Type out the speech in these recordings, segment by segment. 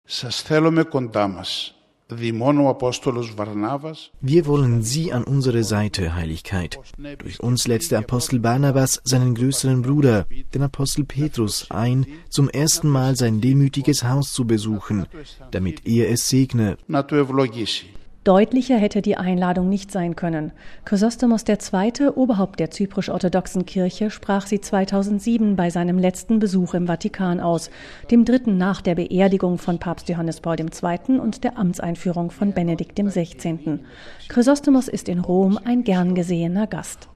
Wir wollen Sie an unsere Seite, Heiligkeit. Durch uns lädt der Apostel Barnabas seinen größeren Bruder, den Apostel Petrus, ein, zum ersten Mal sein demütiges Haus zu besuchen, damit er es segne. Deutlicher hätte die Einladung nicht sein können. Chrysostomos II., Oberhaupt der zyprisch-orthodoxen Kirche, sprach sie 2007 bei seinem letzten Besuch im Vatikan aus, dem dritten nach der Beerdigung von Papst Johannes Paul II. Und der Amtseinführung von Benedikt XVI. Chrysostomos ist in Rom ein gern gesehener Gast.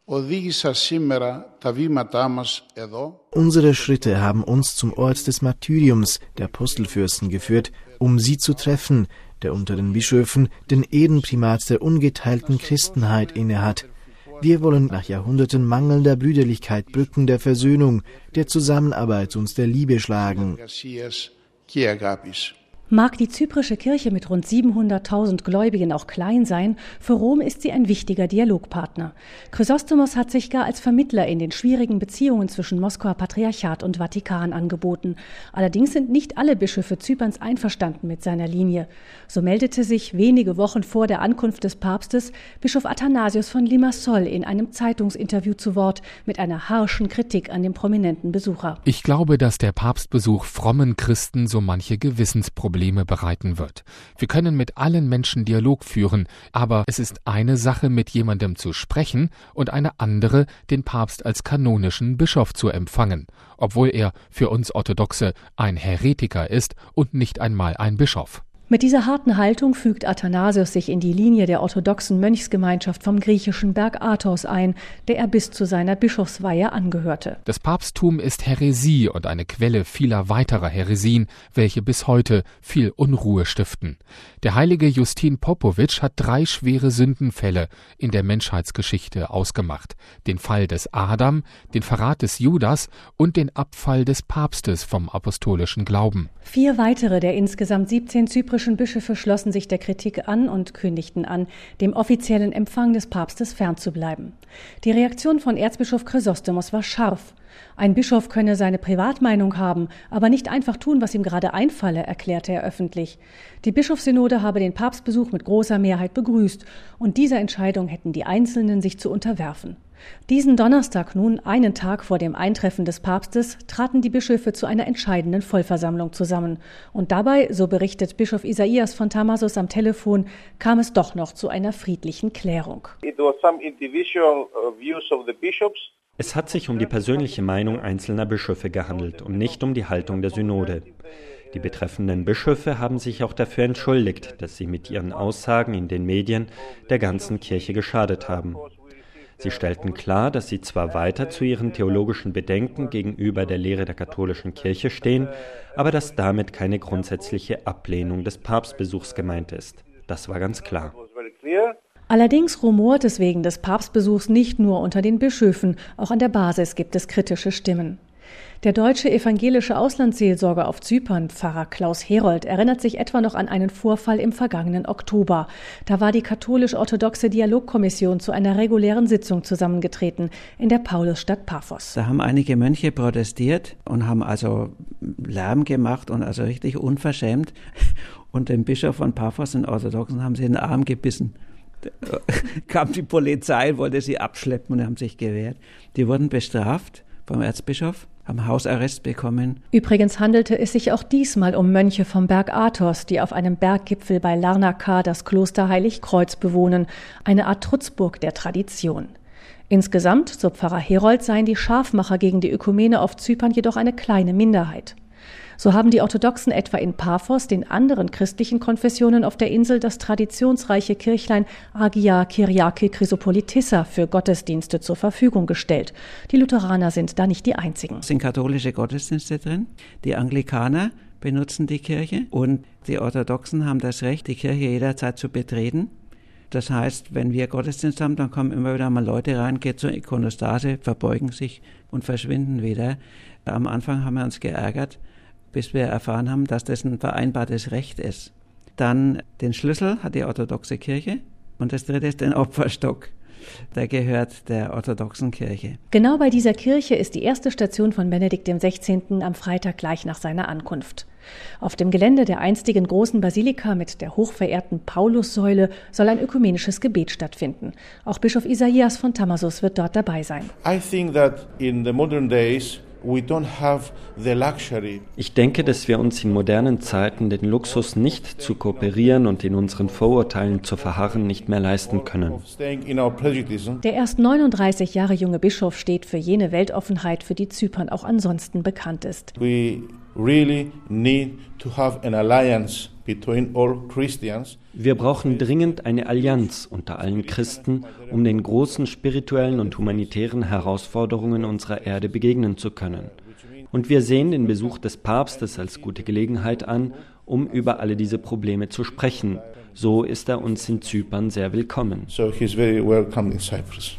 Unsere Schritte haben uns zum Ort des Martyriums der Apostelfürsten geführt, um sie zu treffen, der unter den Bischöfen den Ehrenprimat der ungeteilten Christenheit innehat. Wir wollen nach Jahrhunderten mangelnder Brüderlichkeit Brücken der Versöhnung, der Zusammenarbeit und der Liebe schlagen. Mag die zyprische Kirche mit rund 700.000 Gläubigen auch klein sein, für Rom ist sie ein wichtiger Dialogpartner. Chrysostomos hat sich gar als Vermittler in den schwierigen Beziehungen zwischen Moskauer Patriarchat und Vatikan angeboten. Allerdings sind nicht alle Bischöfe Zyperns einverstanden mit seiner Linie. So meldete sich wenige Wochen vor der Ankunft des Papstes Bischof Athanasios von Limassol in einem Zeitungsinterview zu Wort mit einer harschen Kritik an dem prominenten Besucher. Ich glaube, dass der Papstbesuch frommen Christen so manche Gewissensprobleme bereiten wird. Wir können mit allen Menschen Dialog führen, aber es ist eine Sache, mit jemandem zu sprechen und eine andere, den Papst als kanonischen Bischof zu empfangen, obwohl er für uns Orthodoxe ein Heretiker ist und nicht einmal ein Bischof. Mit dieser harten Haltung fügt Athanasios sich in die Linie der orthodoxen Mönchsgemeinschaft vom griechischen Berg Athos ein, der er bis zu seiner Bischofsweihe angehörte. Das Papsttum ist Häresie und eine Quelle vieler weiterer Häresien, welche bis heute viel Unruhe stiften. Der heilige Justin Popowitsch hat 3 schwere Sündenfälle in der Menschheitsgeschichte ausgemacht: den Fall des Adam, den Verrat des Judas und den Abfall des Papstes vom apostolischen Glauben. 4 weitere der insgesamt 17 zyprischen Bischöfe schlossen sich der Kritik an und kündigten an, dem offiziellen Empfang des Papstes fernzubleiben. Die Reaktion von Erzbischof Chrysostomos war scharf. Ein Bischof könne seine Privatmeinung haben, aber nicht einfach tun, was ihm gerade einfalle, erklärte er öffentlich. Die Bischofssynode habe den Papstbesuch mit großer Mehrheit begrüßt und dieser Entscheidung hätten die Einzelnen sich zu unterwerfen. Diesen Donnerstag nun, einen Tag vor dem Eintreffen des Papstes, traten die Bischöfe zu einer entscheidenden Vollversammlung zusammen. Und dabei, so berichtet Bischof Isaias von Thamassos am Telefon, kam es doch noch zu einer friedlichen Klärung. Es hat sich um die persönliche Meinung einzelner Bischöfe gehandelt und nicht um die Haltung der Synode. Die betreffenden Bischöfe haben sich auch dafür entschuldigt, dass sie mit ihren Aussagen in den Medien der ganzen Kirche geschadet haben. Sie stellten klar, dass sie zwar weiter zu ihren theologischen Bedenken gegenüber der Lehre der katholischen Kirche stehen, aber dass damit keine grundsätzliche Ablehnung des Papstbesuchs gemeint ist. Das war ganz klar. Allerdings rumort es wegen des Papstbesuchs nicht nur unter den Bischöfen, auch an der Basis gibt es kritische Stimmen. Der deutsche evangelische Auslandsseelsorger auf Zypern, Pfarrer Klaus Herold, erinnert sich etwa noch an einen Vorfall im vergangenen Oktober. Da war die katholisch-orthodoxe Dialogkommission zu einer regulären Sitzung zusammengetreten in der Paulusstadt Paphos. Da haben einige Mönche protestiert und haben also Lärm gemacht und also richtig unverschämt. Und dem Bischof von Paphos, den Orthodoxen, haben sie in den Arm gebissen. Da kam die Polizei, wollte sie abschleppen und haben sich gewehrt. Die wurden bestraft vom Erzbischof, haben Hausarrest bekommen. Übrigens handelte es sich auch diesmal um Mönche vom Berg Athos, die auf einem Berggipfel bei Larnaca das Kloster Heiligkreuz bewohnen, eine Art Trutzburg der Tradition. Insgesamt, so Pfarrer Herold, seien die Scharfmacher gegen die Ökumene auf Zypern jedoch eine kleine Minderheit. So haben die Orthodoxen etwa in Paphos den anderen christlichen Konfessionen auf der Insel das traditionsreiche Kirchlein Agia Kyriake Chrysopolitissa für Gottesdienste zur Verfügung gestellt. Die Lutheraner sind da nicht die einzigen. Es sind katholische Gottesdienste drin. Die Anglikaner benutzen die Kirche und die Orthodoxen haben das Recht, die Kirche jederzeit zu betreten. Das heißt, wenn wir Gottesdienst haben, dann kommen immer wieder mal Leute rein, gehen zur Ikonostase, verbeugen sich und verschwinden wieder. Am Anfang haben wir uns geärgert, bis wir erfahren haben, dass das ein vereinbartes Recht ist. Dann den Schlüssel hat die orthodoxe Kirche und das dritte ist den Opferstock. der gehört der orthodoxen Kirche. Genau bei dieser Kirche ist die erste Station von Benedikt XVI. Am Freitag gleich nach seiner Ankunft. Auf dem Gelände der einstigen großen Basilika mit der hochverehrten Paulussäule soll ein ökumenisches Gebet stattfinden. Auch Bischof Isaias von Tamasus wird dort dabei sein. Ich denke, dass wir uns in modernen Zeiten den Luxus, nicht zu kooperieren und in unseren Vorurteilen zu verharren, nicht mehr leisten können. Der erst 39 Jahre junge Bischof steht für jene Weltoffenheit, für die Zypern auch ansonsten bekannt ist. We really need to have an alliance between all Christians. Wir brauchen dringend eine Allianz unter allen Christen, um den großen spirituellen und humanitären Herausforderungen unserer Erde begegnen zu können. Und wir sehen den Besuch des Papstes als gute Gelegenheit an, um über alle diese Probleme zu sprechen. So ist er uns in Zypern sehr willkommen. So he's very welcome in Cyprus.